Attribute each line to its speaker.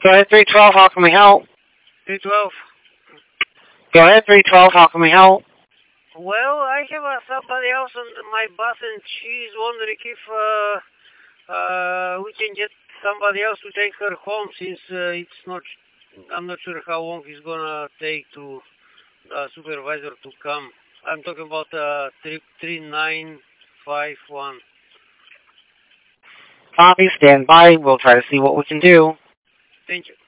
Speaker 1: Go ahead, 312. How can we help?
Speaker 2: 312.
Speaker 1: Go ahead, 312. How can we help?
Speaker 2: Well, I have somebody else on my bus, and she's wondering if we can get somebody else to take her home, since it's not. I'm not sure how long it's gonna take to supervisor to come. I'm talking about 3951.
Speaker 1: Copy, stand by. We'll try to see what we can do.
Speaker 2: Thank you.